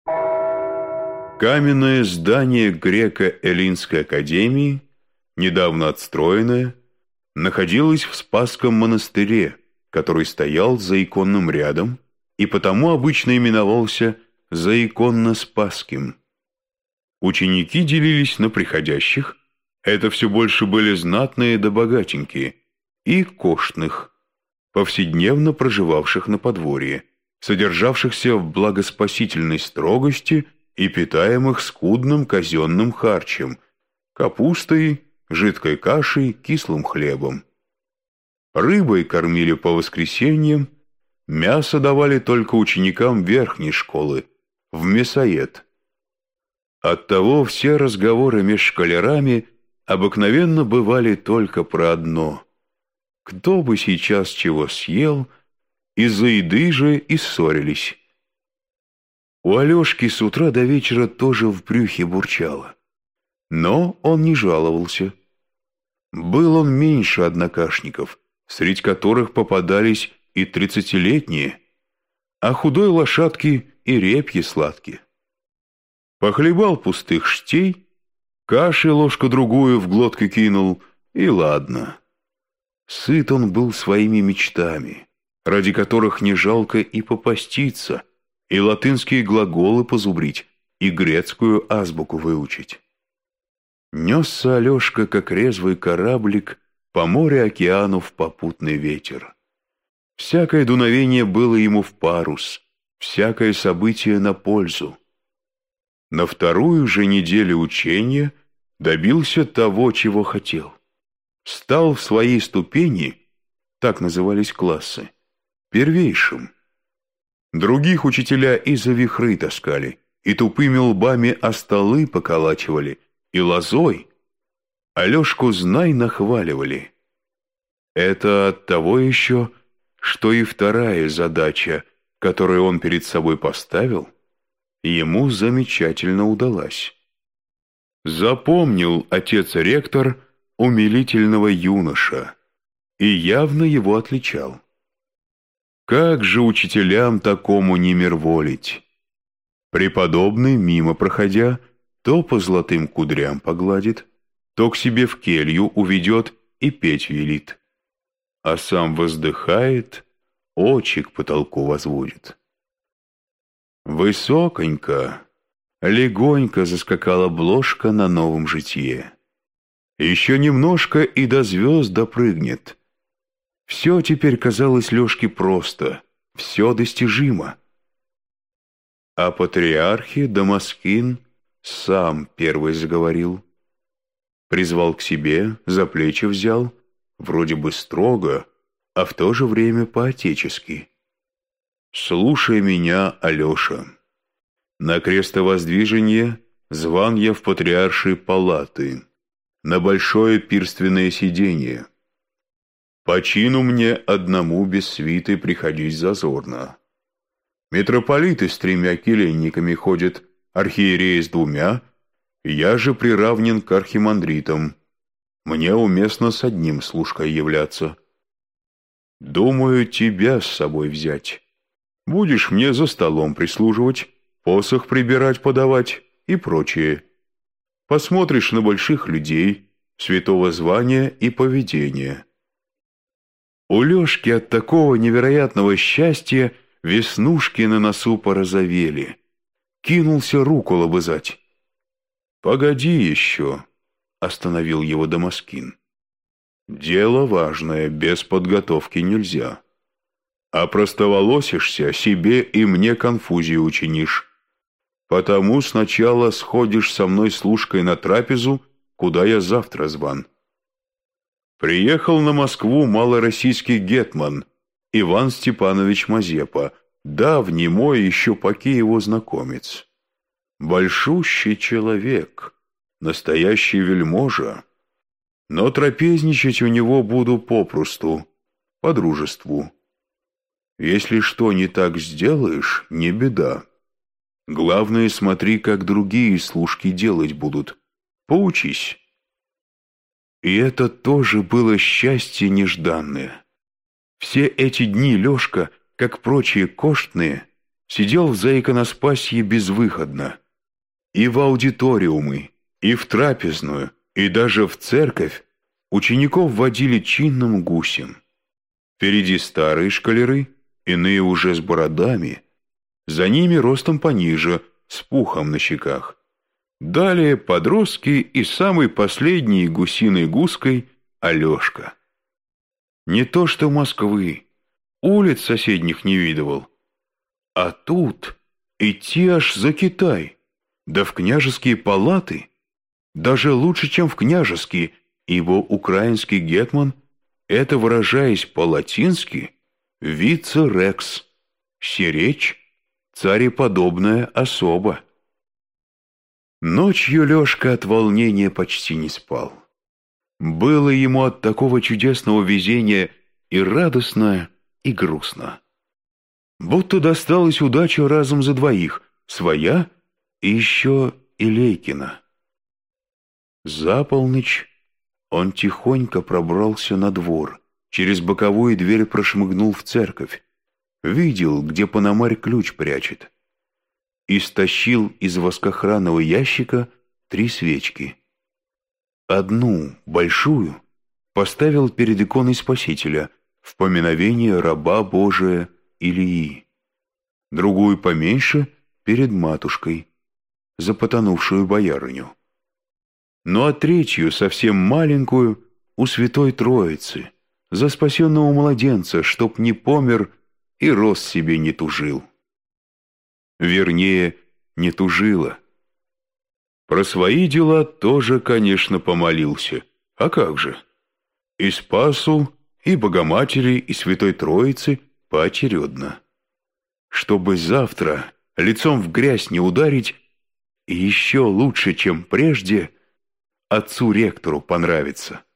Каменное здание Греко-Эллинской академии, недавно отстроенное, находилось в Спасском монастыре, который стоял за иконным рядом и потому обычно именовался Заиконно-Спасским. Ученики делились на приходящих, это все больше были знатные да богатенькие, и коштных, повседневно проживавших на подворье, содержавшихся в благоспасительной строгости и питаемых скудным казенным харчем, капустой, жидкой кашей, кислым хлебом. Рыбой кормили по воскресеньям, мясо давали только ученикам верхней школы, в мясоед. Оттого все разговоры меж школярами обыкновенно бывали только про одно: кто бы сейчас чего съел, из-за еды же и ссорились. У Алешки с утра до вечера тоже в брюхе бурчало, но он не жаловался. Был он меньше однокашников, среди которых попадались и 30-летние, а худой лошадки и репьи сладкие. Похлебал пустых штей, каши ложку-другую в глотку кинул, и ладно. Сыт он был своими мечтами, ради которых не жалко и попаститься, и латынские глаголы позубрить, и грецкую азбуку выучить. Несся Алешка, как резвый кораблик, по морю-океану в попутный ветер. Всякое дуновение было ему в парус, всякое событие на пользу. На вторую же неделю учения добился того, чего хотел. Стал в своей ступени, так назывались классы, первейшим. Других учителя и за вихры таскали, и тупыми лбами о столы поколачивали, и лозой. Алешку, знай, нахваливали. Это от того еще, что и вторая задача, которую он перед собой поставил, ему замечательно удалась. Запомнил отец-ректор умилительного юноша и явно его отличал. Как же учителям такому не мирволить? Преподобный, мимо проходя, то по золотым кудрям погладит, то к себе в келью уведет и петь велит, а сам воздыхает, очи к потолку возводит. Высоконько, легонько заскакала бложка на новом житье. Еще немножко и до звезд допрыгнет. Все теперь казалось Лешке просто, все достижимо. А патриархе Дамаскин сам первый заговорил. Призвал к себе, за плечи взял, вроде бы строго, а в то же время по-отечески. «Слушай меня, Алеша. На крестовоздвижение зван я в патриаршие палаты, на большое пирственное сиденье. По чину мне одному без свиты приходить зазорно. Митрополиты с 3 келейниками ходят, архиереи с 2, я же приравнен к архимандритам. Мне уместно с одним служкой являться. Думаю, тебя с собой взять. Будешь мне за столом прислуживать, посох прибирать, подавать и прочее. Посмотришь на больших людей, святого звания и поведения». У Лешки от такого невероятного счастья веснушки на носу порозовели. Кинулся руку лобызать. «Погоди еще», — остановил его Дамаскин. «Дело важное, без подготовки нельзя. А простоволосишься, себе и мне конфузию учинишь. Потому сначала сходишь со мной служкой на трапезу, куда я завтра зван». Приехал на Москву малороссийский гетман Иван Степанович Мазепа, давний мой еще поки его знакомец. Большущий человек, настоящий вельможа, но трапезничать у него буду попросту, по дружеству. Если что не так сделаешь, не беда. Главное, смотри, как другие служки делать будут. Поучись. И это тоже было счастье нежданное. Все эти дни Лешка, как прочие коштные, сидел в заиконоспасье безвыходно. И в аудиториумы, и в трапезную, и даже в церковь учеников водили чинным гусем. Впереди старые школяры, иные уже с бородами, за ними ростом пониже, с пухом на щеках. Далее подростки и самый последний гусиной гуской Алешка. Не то что Москвы, улиц соседних не видывал. А тут идти аж за Китай, да в княжеские палаты, даже лучше, чем в княжеские, ибо украинский гетман — это, выражаясь по-латински, вице-рекс, сиречь, цареподобная особа. Ночью Лешка от волнения почти не спал. Было ему от такого чудесного везения и радостно, и грустно. Будто досталась удача разом за двоих, своя и еще Илейкина. За полночь он тихонько пробрался на двор, через боковую дверь прошмыгнул в церковь, видел, где Пономарь ключ прячет, и стащил из воскохранного ящика 3 свечки. Одну, большую, поставил перед иконой Спасителя в поминовение раба Божия Илии, другую поменьше перед матушкой, за потонувшую боярыню. Ну а третью, совсем маленькую, у Святой Троицы, за спасенного младенца, чтоб не помер и рост себе не тужил. Вернее, не тужила. Про свои дела тоже, конечно, помолился. А как же? И Спасу, и Богоматери, и Святой Троицы поочередно. Чтобы завтра лицом в грязь не ударить, и еще лучше, чем прежде, отцу-ректору понравится.